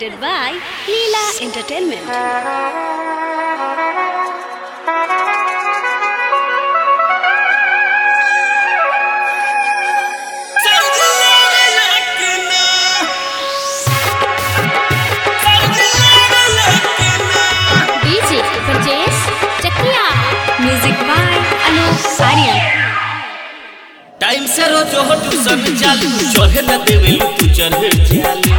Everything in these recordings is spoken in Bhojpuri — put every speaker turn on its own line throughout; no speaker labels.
by Leela Entertainment.
DJ Purchase Chakriya. Music by Anup Aryan.
Time से रोज हो ट्यूशन चालू चढ़े न देवेलू तू चढ़े चालू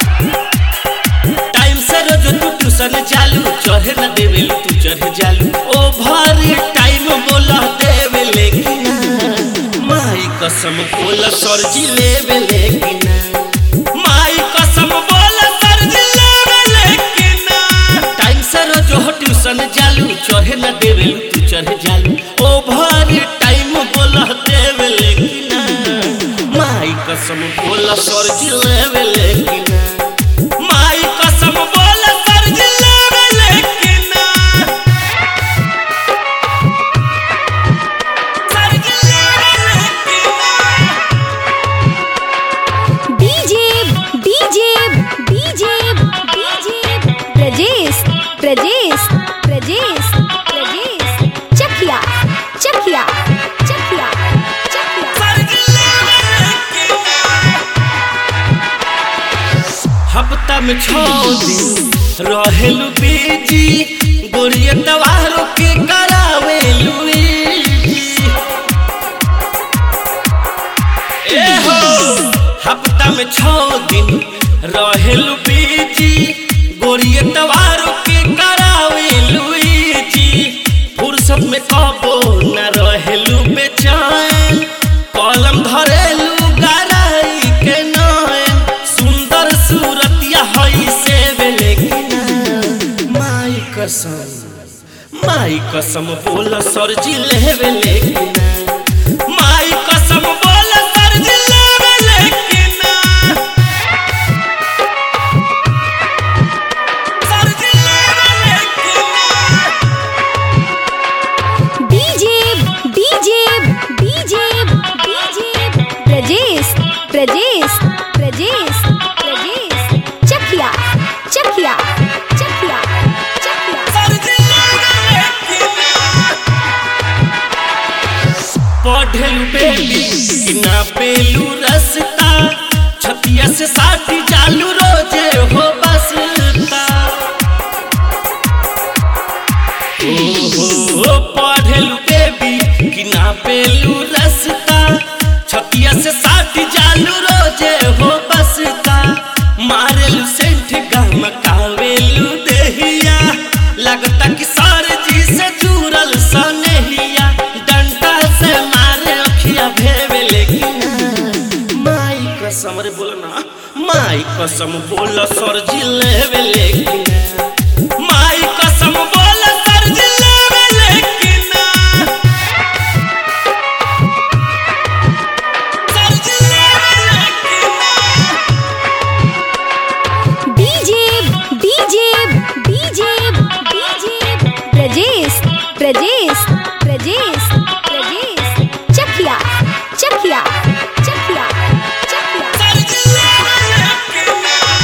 टाइम से रोज तू ट्यूशन चालू चढ़े न देवेलू तू चढ़े चालू ओ भारी टाइम बोला देवे लेकिन माई कसम बोला सर जी लेवे लेकिन माई कसम बोला सर जी लेवे लेकिन टाइम से रोज हो ट्यूशन चालू चढ़े न देवेलू तू चढ़े चालू ओ भारी टाइम बोला देवे लेकिन माई कसम बोला सर जी लेवे लेकिन माई कसम बोला सर जी लेवे लेकिन सर जी लेवे
DJ Brajesh Chakriya.
हफ्ता में 6 दिन रहेलू बीजी गोरिया तवारो के करावेलू ए हो हफ्ता में 6 दिन रहेलू बीजी गोरिया तवारो के करावेलू फुर्सत में कबो न रहेलू बेचैन कलम धरेलू गराई के नैन सुंदर सूरतिया हई से लेकिन माई कसम बोला सर जी लेवे लेकिन माई कसम बोला सर जी लेवे लेकिन सर जी लेवे लेकिन
Brajesh Chakriya.
पढ़ेलू बेबी कि ना पेलू रसता छतिया से साथी चालू रोजे हो बसता ओ पढ़ेलू बेबी कि ना पेलू रसता छतिया से साथी चालू रोजे हो बसता मारेलू सेंठ गमकावेलू देहिया लगता कि सर जी से जुड़ल सनेहिया डंडा से मारे अखिया भेवे लेकिन माई कसम रे बोलना माई कसम बोला सर जी लेवे लेकिन माई कसम बोला सर जी लेवे लेकिन सर जी लेवे लेकिन
Brajesh Chakriya.
सर जी लेवे लेकिन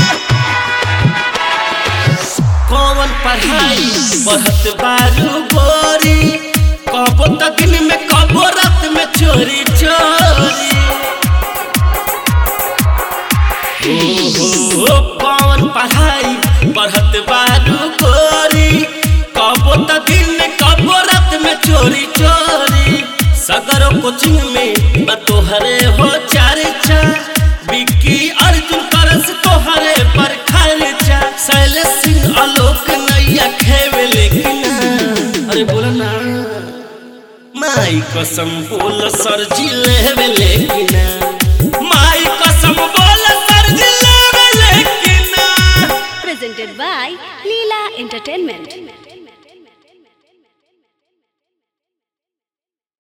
कौन पढ़ाई बढ़त बारू गोरी कबो त दिन में कबो रात में चोरी ओ कौन पढ़ाई बढ़त बारू गोरी कबो त दिन में कबो रात में चोरी सगरो कोचिंग में तोहरे हो चर्चा विक्की अर्जुन करस तोहरे पर खर्चा शैलेश सिंह आलोक नैया खेवे लेकिन अरे बोला ना माई कसम बोल सर जी लेवे लेकिन